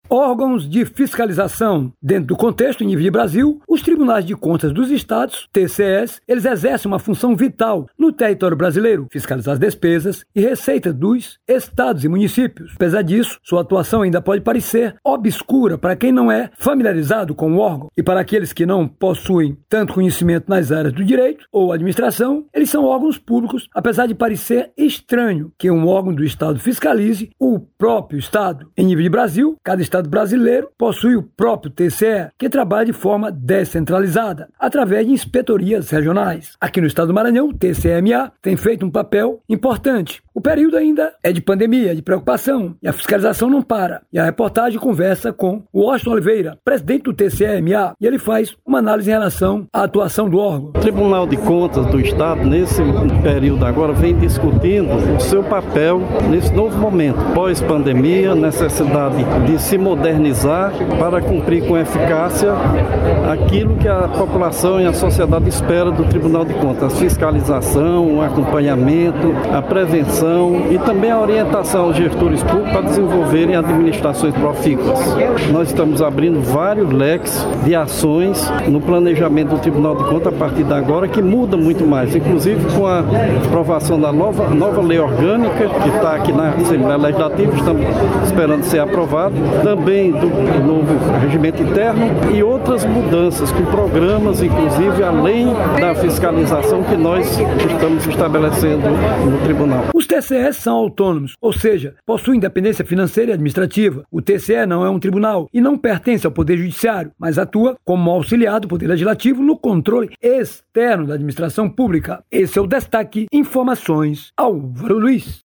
Órgãos de fiscalização. Dentro do contexto, em nível de Brasil, os tribunais de contas dos estados, TCEs, eles exercem uma função vital no território brasileiro, fiscalizar as despesas e receitas dos estados e municípios. Apesar disso, sua atuação ainda pode parecer obscura para quem não é familiarizado com o órgão e para aqueles que não possuem tanto conhecimento nas áreas do direito ou administração, eles são órgãos públicos, apesar de parecer estranho que um órgão do estado fiscalize o próprio estado. Em nível de Brasil, cada estado brasileiro possui o próprio TCE, que trabalha de forma descentralizada, através de inspetorias regionais. Aqui no estado do Maranhão, o TCMA tem feito um papel importante. O período ainda é de pandemia, de preocupação, e a fiscalização não para. E a reportagem conversa com o Washington Oliveira, presidente do TCMA, e ele faz uma análise em relação à atuação do órgão. O Tribunal de Contas do Estado, nesse período agora, vem discutindo o seu papel nesse novo momento, pós-pandemia, necessidade de se modernizar para cumprir com eficácia aquilo que a população e a sociedade espera do Tribunal de Contas: a fiscalização, o acompanhamento, a prevenção e também a orientação aos gestores públicos para desenvolverem administrações profícuas. Nós estamos abrindo vários leques de ações no planejamento do Tribunal de Contas a partir de agora, que muda muito mais, inclusive com a aprovação da nova lei orgânica, que está aqui na Assembleia Legislativa, estamos esperando ser aprovado, também do novo regimento interno e outras mudanças, com programas, inclusive, além da fiscalização que nós estamos estabelecendo no Tribunal. Os TCEs são autônomos, ou seja, possuem independência financeira e administrativa. O TCE não é um tribunal e não pertence ao Poder Judiciário, mas atua como auxiliar do Poder Legislativo no controle externo da administração pública. Esse é o Destaque Informações. Álvaro Luiz.